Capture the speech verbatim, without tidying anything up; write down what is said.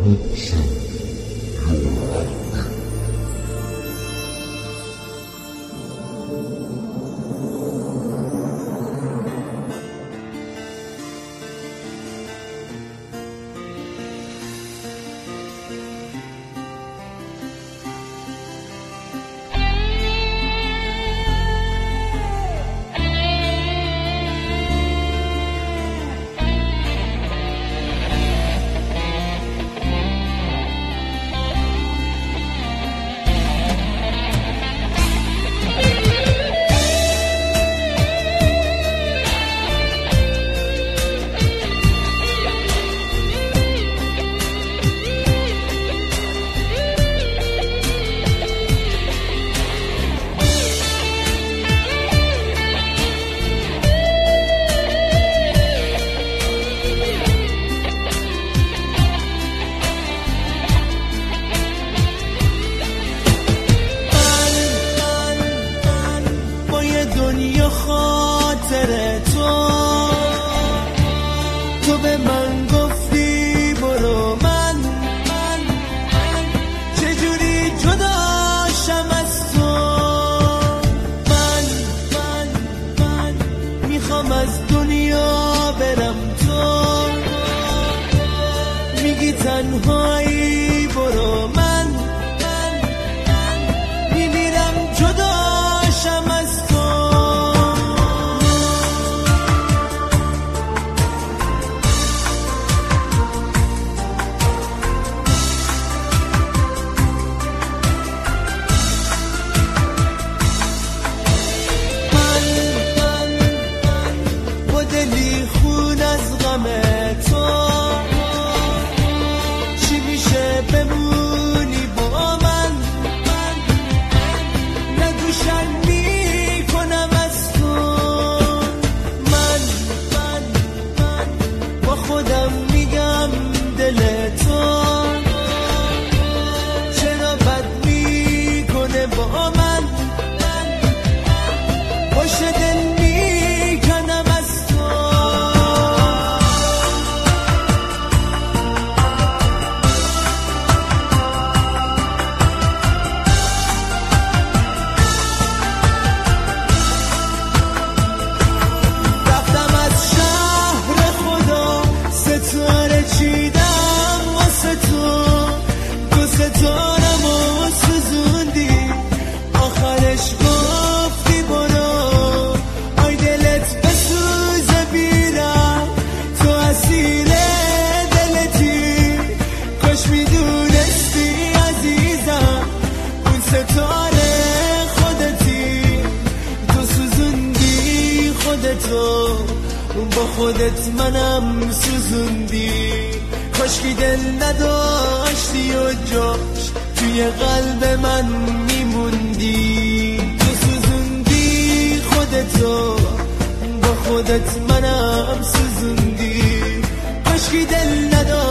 دنیا خاطر تو تو به من گفتی برو، من من چجوری جداشم از تو. من من من میخوام از دنیا برم، تو میگی تنهایی برو. من من میمیرم جداشم از تو. دلی خون از غم تو، چی میشه بمونی با من؟ من نگو شرمی کنم از تو. من من من با خودم میگم دل تو چرا بد میکنه با من؟ باش دل میکنم از تو. رفتم از شهر خدا، ستاره چیدم واسه تو، تو ستارمو سوزوندی، آخرش گفتی برو. آی دلت بسوزه بیرم، تو اسیر دلتی، کاش میدونستی عزیزم اون ستاره خودتی. تو سوزوندی خودتو، با خودت منم سوزوندی. کاشکی دل نداشتی و جاش توی قلب من میموندی. تو سوزوندی خودتو، با خودت منم سوزوندی. کاشکی دل نداشتی